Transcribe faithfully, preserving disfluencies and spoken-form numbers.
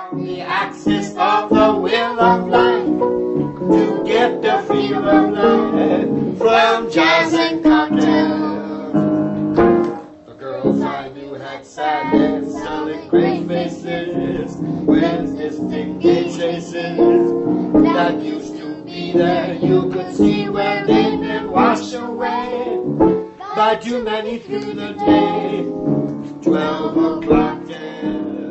on the axis of the wheel of life to get the feel of life from jazz and cocktails. The girls I knew had sad heads, selling great faces, with distinct gay traces that used to be there. You could see where they'd been washed away by too many through the day. Twelve o'clock then.